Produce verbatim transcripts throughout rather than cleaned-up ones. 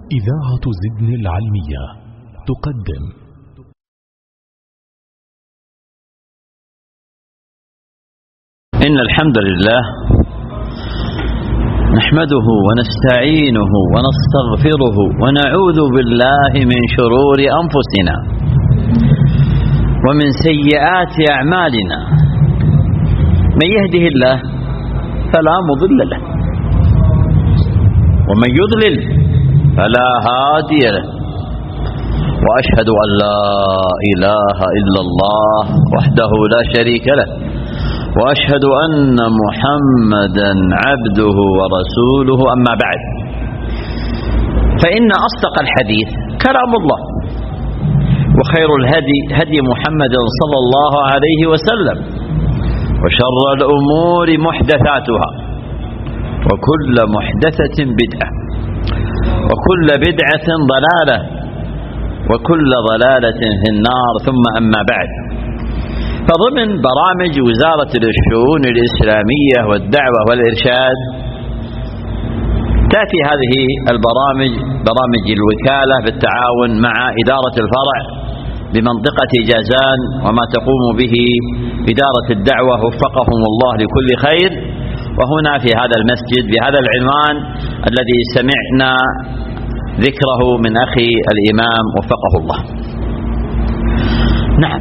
إذاعة زدن العلمية تقدم إن الحمد لله نحمده ونستعينه ونستغفره ونعوذ بالله من شرور أنفسنا ومن سيئات أعمالنا. من يهده الله فلا مضل له ومن يضلل فلا هادي له، وأشهد أن لا إله إلا الله وحده لا شريك له، وأشهد أن محمدا عبده ورسوله. أما بعد، فإن أصدق الحديث كلام الله، وخير الهدي هدي محمد صلى الله عليه وسلم، وشر الأمور محدثاتها، وكل محدثة بدعة، وكل بدعة ضلالة، وكل ضلالة في النار. ثم أما بعد، فضمن برامج وزارة الشؤون الإسلامية والدعوة والإرشاد تأتي هذه البرامج برامج الوكالة بالتعاون مع إدارة الفرع بمنطقة جازان، وما تقوم به إدارة الدعوة وفقهم الله لكل خير. وهنا في هذا المسجد بهذا العنوان الذي سمعنا ذكره من أخي الإمام وفقه الله. نعم،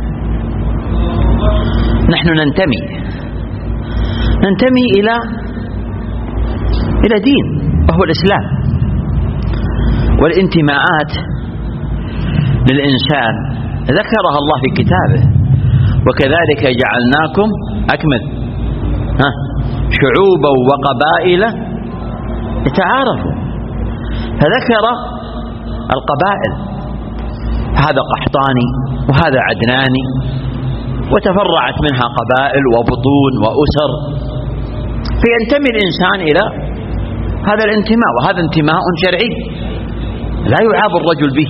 نحن ننتمي ننتمي إلى إلى دين وهو الإسلام، والانتماءات للإنسان ذكرها الله في كتابه: وكذلك جعلناكم أكمل ها شعوبا وقبائل لتعارفوا. فذكر القبائل، هذا قحطاني وهذا عدناني، وتفرعت منها قبائل وبطون وأسر، فينتمي الإنسان إلى هذا الانتماء، وهذا انتماء شرعي لا يعاب الرجل به.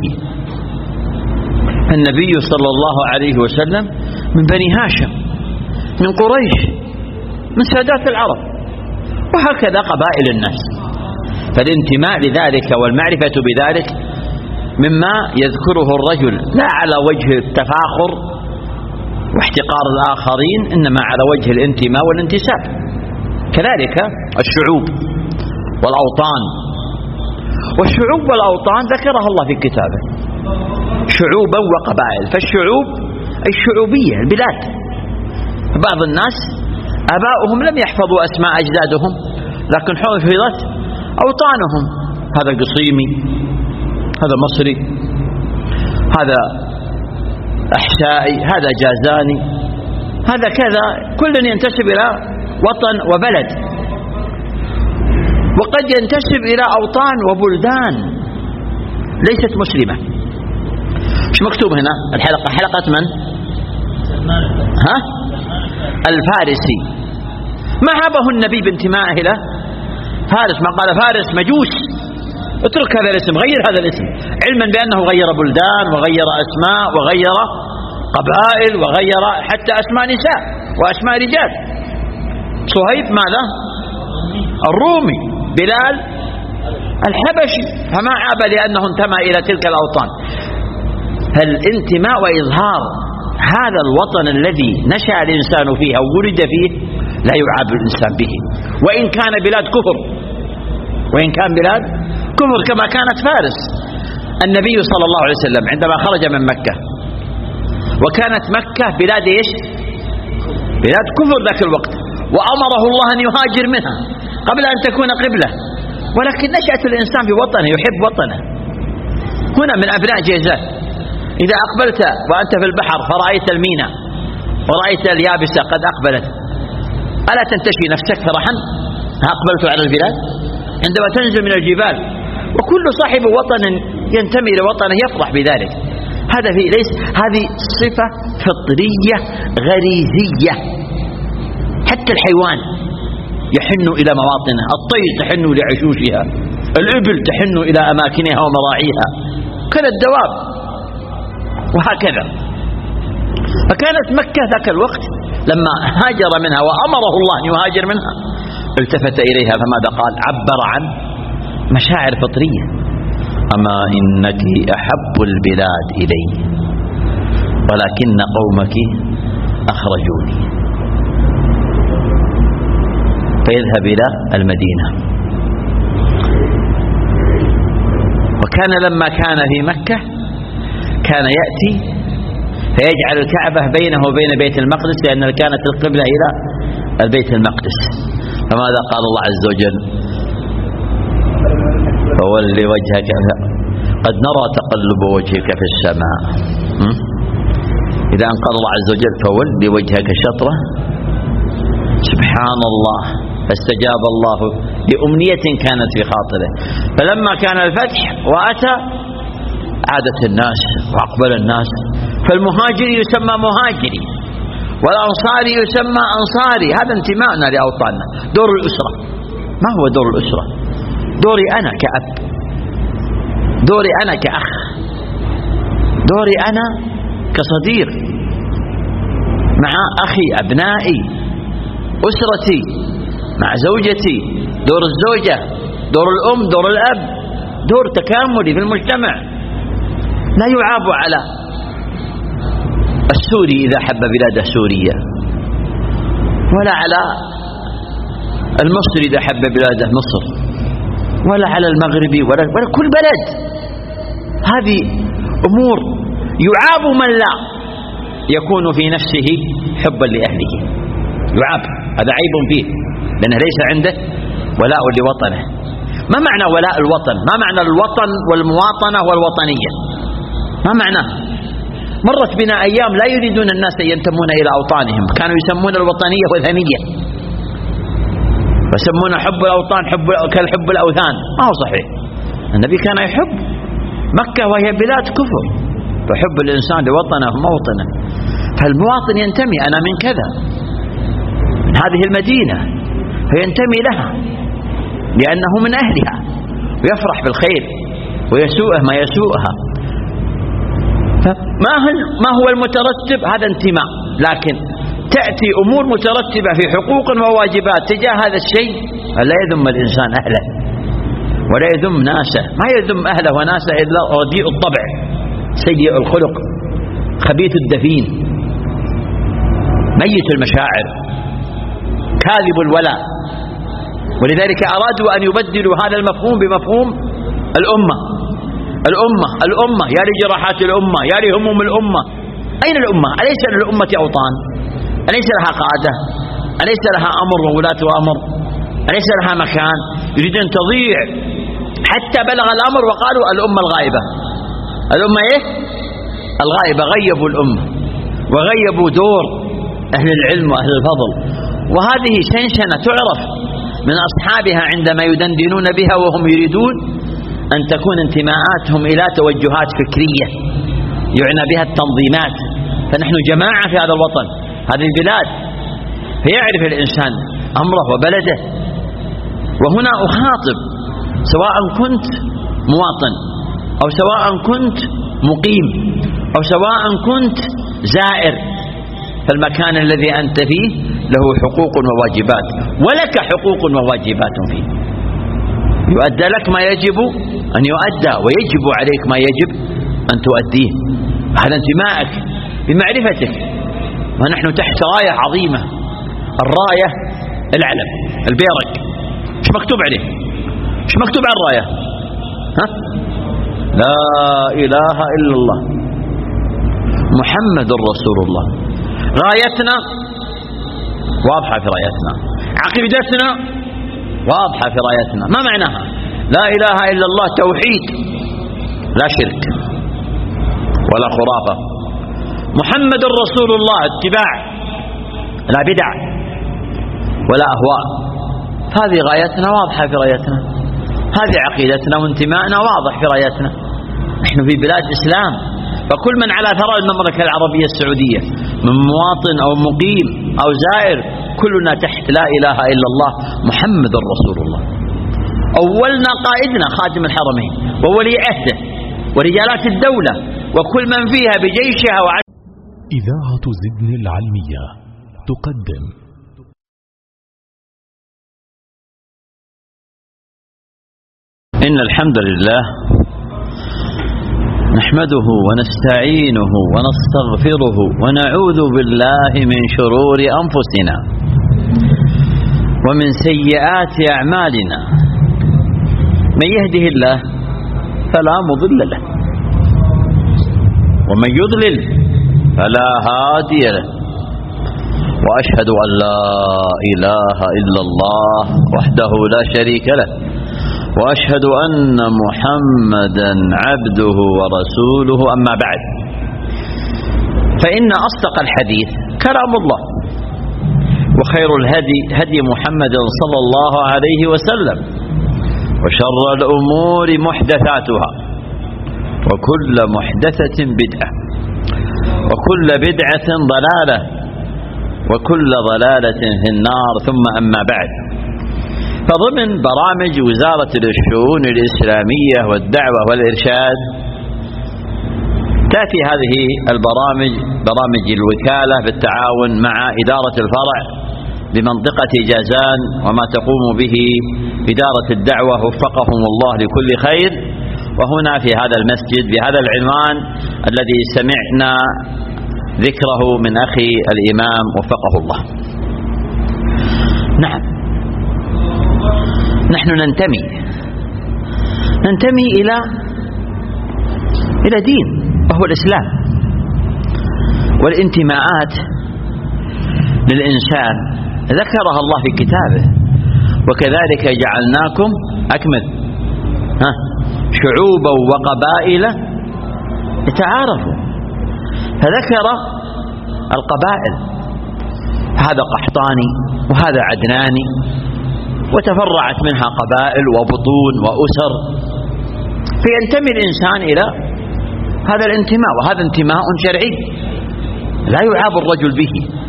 النبي صلى الله عليه وسلم من بني هاشم، من قريش، من سادات العرب، وهكذا قبائل الناس. فالانتماء لذلك والمعرفة بذلك مما يذكره الرجل لا على وجه التفاخر واحتقار الآخرين، إنما على وجه الانتماء والانتساب. كذلك الشعوب والأوطان، والشعوب والأوطان ذكرها الله في كتابه شعوبا وقبائل. فالشعوب الشعوبية البلاد، بعض الناس آباؤهم لم يحفظوا أسماء أجدادهم، لكن حفظت أوطانهم: هذا قصيمي، هذا مصري، هذا أحسائي، هذا جازاني، هذا كذا، كل ينتسب إلى وطن وبلد. وقد ينتسب إلى أوطان وبلدان ليست مسلمة. مش مكتوب هنا الحلقة حلقة من؟ ها؟ الفارسي. ما هابه النبي بانتمائه له فارس، ما قال فارس مجوس، اترك هذا الاسم، غير هذا الاسم، علما بأنه غير بلدان وغير أسماء وغير قبائل وغير حتى أسماء نساء وأسماء رجال. صهيب ماذا؟ الرومي، بلال الحبشي، فما عاب لأنه انتمى إلى تلك الأوطان. فالانتماء وإظهار هذا الوطن الذي نشأ الإنسان فيه أو ولد فيه لا يعاب الإنسان به، وإن كان بلاد كفر، وإن كان بلاد كفر كما كانت فارس. النبي صلى الله عليه وسلم عندما خرج من مكة، وكانت مكة بلاد إيش؟ بلاد كفر ذاك الوقت، وأمره الله أن يهاجر منها قبل أن تكون قبلة، ولكن نشأة الإنسان في وطنه، يحب وطنه. هنا من أبناء جيزان، إذا أقبلت وأنت في البحر فرأيت الميناء ورأيت اليابسة قد أقبلت، ألا تنتشي نفسك فرحا؟ أقبلت على البلاد. عندما تنزل من الجبال، وكل صاحب وطن ينتمي لوطنه يفرح بذلك. هذا في ليس هذه صفة فطرية غريزية. حتى الحيوان يحن إلى مواطنه، الطير تحن لعشوشها، الإبل تحن إلى أماكنها ومراعيها، كذا الدواب، وهكذا. فكانت مكة ذاك الوقت لما هاجر منها وأمره الله أن يهاجر منها التفت إليها، فماذا قال؟ عبر عن مشاعر فطرية. أما إنك أحب البلاد إلي ولكن قومك أخرجوني، فيذهب إلى المدينة. وكان لما كان في مكة كان يأتي فيجعل الكعبة بينه وبين بيت المقدس، لأن كانت القبلة إلى البيت المقدس. فماذا قال الله عز وجل؟ فول وجهك، قد نرى تقلب وجهك في السماء. إذا قال الله عز وجل فول وجهك شطرة، سبحان الله، فاستجاب الله لأمنية كانت في خاطره. فلما كان الفتح وأتى عادت الناس وأقبل الناس، فالمهاجري يسمى مهاجري والأنصاري يسمى أنصاري. هذا انتماءنا لأوطاننا. دور الأسرة، ما هو دور الأسرة؟ دوري أنا كأب، دوري أنا كأخ، دوري أنا كصديق مع أخي، أبنائي، أسرتي، مع زوجتي، دور الزوجة، دور الأم، دور الأب، دور تكاملي في المجتمع. لا يعاب على السوري إذا حب بلاده سوريا، ولا على المصري إذا حب بلاده مصر، ولا على المغربي، ولا, ولا كل بلد. هذه أمور يعاب من لا يكون في نفسه حبا لأهله، يعاب، هذا عيب فيه، لأنه ليس عنده ولاء لوطنه. ما معنى ولاء الوطن؟ ما معنى الوطن والمواطنة والوطنية؟ ما معناه؟ مرت بنا أيام لا يريدون الناس أن ينتمون إلى أوطانهم، كانوا يسمون الوطنية وثنية، ويسمون حب الأوطان حب كالحب الأوثان. ما هو صحيح. النبي كان يحب مكة وهي بلاد كفر، فحب الإنسان لوطنه وموطنه. فالمواطن ينتمي، أنا من كذا، من هذه المدينة، فينتمي لها لأنه من أهلها، ويفرح بالخير ويسوءه ما يسوءها. ما ما هو المترتب؟ هذا انتماء. لكن تأتي أمور مترتبة في حقوق وواجبات تجاه هذا الشيء، لا يذم الإنسان أهله ولا يذم ناسه. ما يذم أهله وناسه إلا رديء الطبع، سيء الخلق، خبيث الدفين، ميت المشاعر، كاذب الولاء. ولذلك أرادوا أن يبدلوا هذا المفهوم بمفهوم الأمة. الأمة الأمة يا لجراحات الأمة، يا لهموم الأمة. أين الأمة؟ أليس للأمة أوطان؟ أليس لها قادة؟ أليس لها أمر وولاة وأمر؟ أليس لها مكان؟ يريد أن تضيع حتى بلغ الأمر وقالوا الأمة الغائبة. الأمة إيه؟ الغائبة. غيبوا الأمة وغيبوا دور أهل العلم وأهل الفضل. وهذه شنشنة تعرف من أصحابها عندما يدندنون بها وهم يريدون أن تكون انتماءاتهم إلى توجهات فكرية يعنى بها التنظيمات. فنحن جماعة في هذا الوطن، هذه البلاد، فيعرف الإنسان أمره وبلده. وهنا أخاطب سواء كنت مواطن أو سواء كنت مقيم أو سواء كنت زائر، فالمكان الذي أنت فيه له حقوق وواجبات، ولك حقوق وواجبات فيه. يؤدى لك ما يجب أن يؤدى، ويجب عليك ما يجب أن تؤديه. هذا انتمائك بمعرفتك. ونحن تحت راية عظيمة، الراية العلم البيرق. ايش مكتوب عليه؟ ايش مكتوب على الراية؟ ها؟ لا إله إلا الله محمد رسول الله. غايتنا واضحة في رايتنا، عقيدتنا واضحة في رايتنا. ما معناها؟ لا إله إلا الله توحيد، لا شرك ولا خرافة. محمد رسول الله اتباع، لا بدع ولا أهواء. هذه غايتنا واضحة في رايتنا، هذه عقيدتنا وانتمائنا واضح في رايتنا. نحن في بلاد إسلام، فكل من على ثرى المملكة العربية السعودية من مواطن أو مقيم أو زائر كلنا تحت لا إله إلا الله محمد رسول الله. أولنا قائدنا خادم الحرمين وولي عهده ورجالات الدولة وكل من فيها بجيشها وعد. إذاعة زدن العلمية تقدم إن الحمد لله نحمده ونستعينه ونستغفره ونعوذ بالله من شرور أنفسنا ومن سيئات أعمالنا. من يهده الله فلا مضل له ومن يضلل فلا هادي له، وأشهد أن لا إله إلا الله وحده لا شريك له، وأشهد أن محمدا عبده ورسوله. أما بعد، فإن أصدق الحديث كلام الله، وخير الهدي هدي محمد صلى الله عليه وسلم، وشر الأمور محدثاتها، وكل محدثة بدعة، وكل بدعة ضلالة، وكل ضلالة في النار. ثم أما بعد، فضمن برامج وزارة الشؤون الإسلامية والدعوة والإرشاد تأتي هذه البرامج برامج الوكالة بالتعاون مع إدارة الفرع بمنطقة جازان، وما تقوم به إدارة الدعوة وفقهم الله لكل خير، وهنا في هذا المسجد بهذا العنوان الذي سمعنا ذكره من أخي الإمام وفقه الله. نعم، نحن ننتمي ننتمي إلى إلى دين وهو الإسلام، والانتماءات للإنسان ذكرها الله في كتابه: وكذلك جعلناكم أكمل ها شعوبا وقبائل لتعارفوا، فذكر القبائل، هذا قحطاني وهذا عدناني، وتفرعت منها قبائل وبطون وأسر، فينتمي الإنسان إلى هذا الانتماء، وهذا انتماء شرعي لا يعاب الرجل به.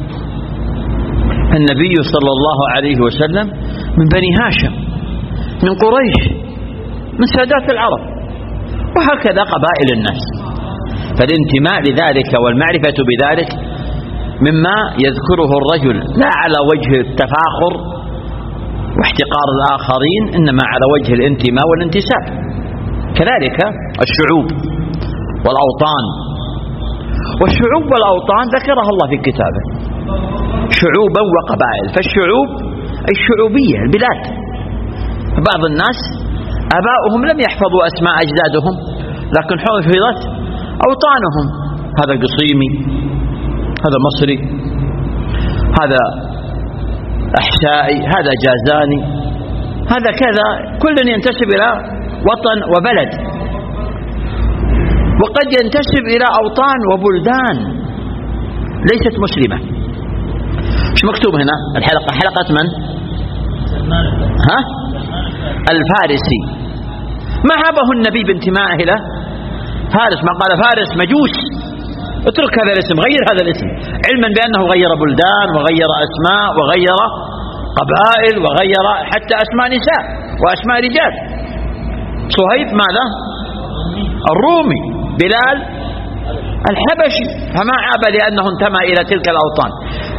النبي صلى الله عليه وسلم من بني هاشم، من قريش، من سادات العرب، وهكذا قبائل الناس، فالانتماء لذلك والمعرفة بذلك مما يذكره الرجل لا على وجه التفاخر واحتقار الآخرين، إنما على وجه الانتماء والانتساب. كذلك الشعوب والأوطان، والشعوب والأوطان ذكرها الله في كتابه شعوبا وقبائل، فالشعوب أي الشعوبية، البلاد. بعض الناس آباؤهم لم يحفظوا أسماء أجدادهم، لكن حفظت أوطانهم، هذا قصيمي، هذا مصري، هذا أحسائي، هذا جازاني، هذا كذا، كل ينتسب إلى وطن وبلد، وقد ينتسب إلى أوطان وبلدان ليست مسلمة. ايش مكتوب هنا؟ الحلقة حلقة من؟ ها؟ الفارسي. ما هابه النبي بانتمائه إلى فارس، ما قال فارس مجوس، اترك هذا الاسم، غير هذا الاسم، علما بأنه غير بلدان وغير أسماء وغير قبائل وغير حتى أسماء نساء وأسماء رجال. صهيب ماذا؟ الرومي، بلال الحبشي، فما عاب لأنه انتمى إلى تلك الأوطان.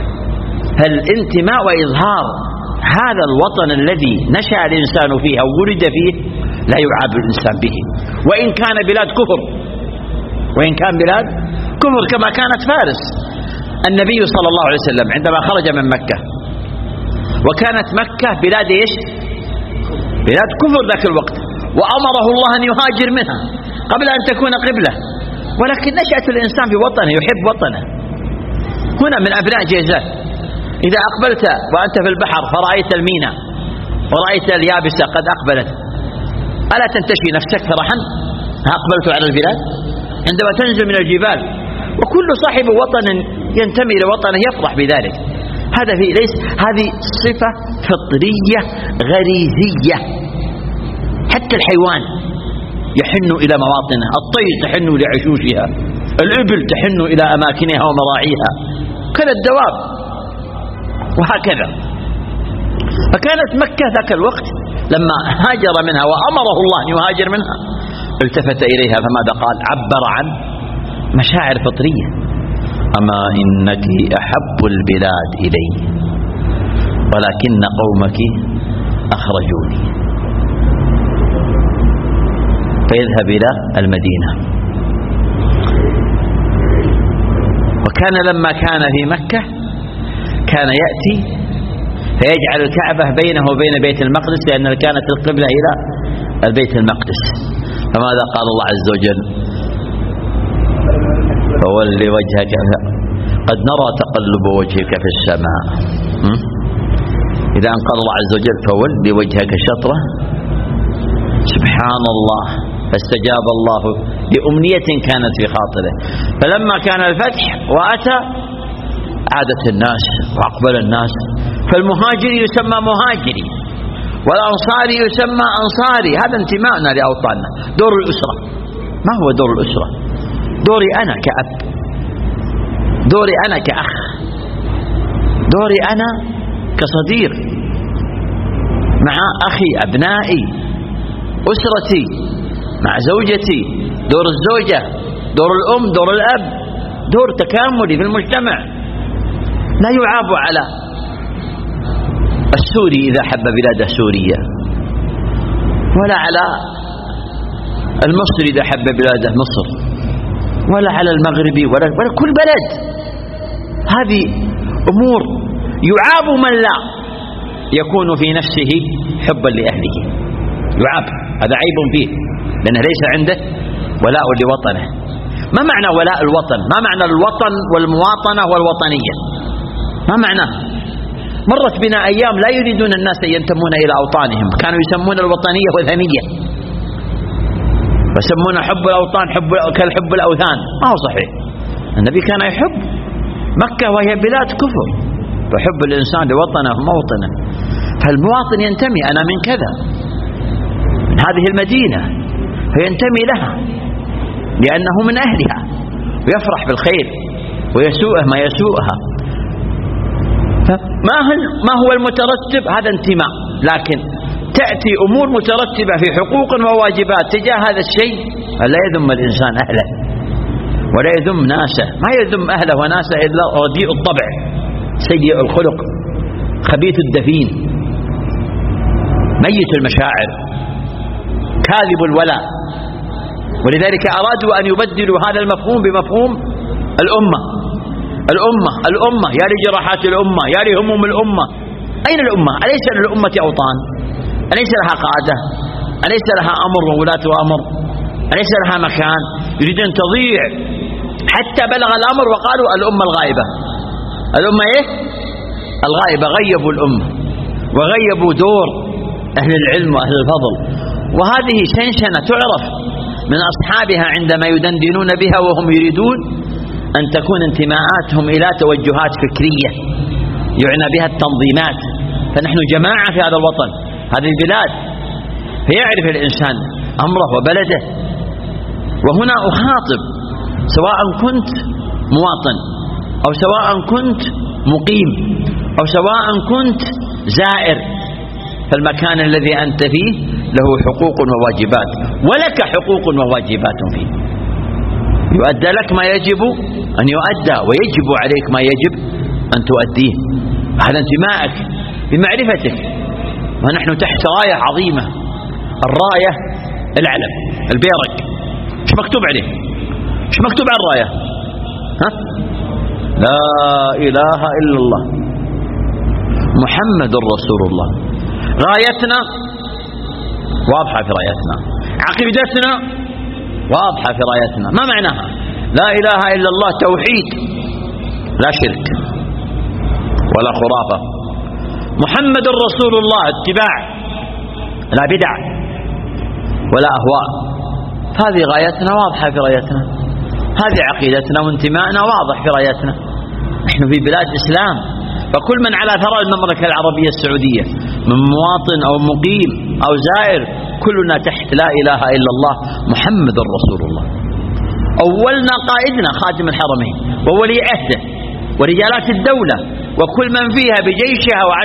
فالانتماء وإظهار هذا الوطن الذي نشأ الإنسان فيه أو ولد فيه لا يعاب الإنسان به، وإن كان بلاد كفر، وإن كان بلاد كفر كما كانت فارس. النبي صلى الله عليه وسلم عندما خرج من مكة، وكانت مكة بلاد إيش؟ بلاد كفر ذاك الوقت، وأمره الله أن يهاجر منها قبل أن تكون قبلة، ولكن نشأة الإنسان في وطنه، يحب وطنه. هنا من أبناء جيزان، إذا أقبلت وأنت في البحر فرأيت الميناء ورأيت اليابسة قد أقبلت، ألا تنتشي نفسك فرحا؟ أقبلت على البلاد. عندما تنزل من الجبال، وكل صاحب وطن ينتمي إلى وطنه يفرح بذلك. هذا في ليس هذه صفة فطرية غريزية. حتى الحيوان يحن إلى مواطنه، الطير تحن لعشوشها، الإبل تحن إلى أماكنها ومراعيها، كذا الدواب، وهكذا. فكانت مكة ذاك الوقت لما هاجر منها وأمره الله أن يهاجر منها التفت إليها، فماذا قال؟ عبر عن مشاعر فطرية: أما إنك أحب البلاد إلي ولكن قومك أخرجوني. فيذهب إلى المدينة وكان لما كان في مكة كان يأتي فيجعل الكعبة بينه وبين بيت المقدس، لأن كانت القبلة إلى البيت المقدس. فماذا قال الله عز وجل؟ فول وجهك، قد نرى تقلب وجهك في السماء. إذا قال الله عز وجل فول وجهك شطرة، سبحان الله، فاستجاب الله لأمنية كانت في خاطره. فلما كان الفتح وأتى عادت الناس وأقبل الناس، فالمهاجري يسمى مهاجري والأنصاري يسمى أنصاري. هذا انتماءنا لأوطاننا. دور الأسرة، ما هو دور الأسرة؟ دوري أنا كأب، دوري أنا كأخ، دوري أنا كصديق مع أخي، أبنائي، أسرتي، مع زوجتي، دور الزوجة، دور الأم، دور الأب، دور تكاملي في المجتمع. لا يعاب على السوري إذا حب بلاده سوريا، ولا على المصري إذا حب بلاده مصر، ولا على المغربي، ولا, ولا كل بلد. هذه أمور يعاب من لا يكون في نفسه حبا لأهله، يعاب، هذا عيب فيه، لأنه ليس عنده ولاء لوطنه. ما معنى ولاء الوطن؟ ما معنى الوطن والمواطنة والوطنية؟ ما معناه؟ مرت بنا أيام لا يريدون الناس أن ينتمون إلى أوطانهم، كانوا يسمون الوطنية وثنية، ويسمون حب الأوطان حب كالحب الأوثان. ما هو صحيح. النبي كان يحب مكة وهي بلاد كفر، فحب الإنسان لوطنه وموطنه. فالمواطن ينتمي، أنا من كذا، من هذه المدينة، فينتمي لها لأنه من أهلها، ويفرح بالخير ويسوءه ما يسوءها. ما ما هو المترتب؟ هذا انتماء. لكن تأتي أمور مترتبة في حقوق وواجبات تجاه هذا الشيء، لا يذم الإنسان أهله ولا يذم ناسه. ما يذم أهله وناسه إلا رديء الطبع، سيء الخلق، خبيث الدفين، ميت المشاعر، كاذب الولاء. ولذلك أرادوا أن يبدلوا هذا المفهوم بمفهوم الأمة. الأمة الأمة يا لجراحات الأمة، يا لهموم الأمة. أين الأمة؟ أليس للأمة أوطان؟ أليس لها قادة؟ أليس لها أمر وولاة أمر؟ أليس لها مكان؟ يريد أن تضيع حتى بلغ الأمر وقالوا الأمة الغائبة. الأمة إيه؟ الغائبة. غيبوا الأمة وغيبوا دور أهل العلم وأهل الفضل. وهذه شنشنة تعرف من أصحابها عندما يدندنون بها وهم يريدون أن تكون انتماءاتهم إلى توجهات فكرية يعنى بها التنظيمات. فنحن جماعة في هذا الوطن، هذه البلاد، فيعرف الإنسان أمره وبلده. وهنا أخاطب سواء كنت مواطن أو سواء كنت مقيم أو سواء كنت زائر، فالمكان الذي أنت فيه له حقوق وواجبات، ولك حقوق وواجبات فيه. يؤدى لك ما يجب أن يؤدى، ويجب عليك ما يجب أن تؤديه. هذا انتمائك بمعرفتك. ونحن تحت راية عظيمة، الراية العلم البيرق. ايش مكتوب عليه؟ ايش مكتوب على الراية؟ ها؟ لا إله إلا الله محمد رسول الله. رايتنا واضحة في رايتنا، عقيدتنا واضحة في رايتنا. ما معناها؟ لا إله إلا الله توحيد، لا شرك ولا خرافة. محمد رسول الله اتباع، لا بدع ولا أهواء. هذه غايتنا واضحة في رايتنا، هذه عقيدتنا وانتمائنا واضح في رايتنا. نحن في بلاد إسلام، فكل من على ثرى المملكة العربية السعودية من مواطن أو مقيم أو زائر كلنا تحت لا إله إلا الله محمد رسول الله. أولنا قائدنا خادم الحرمين وولي عهده ورجالات الدولة وكل من فيها بجيشها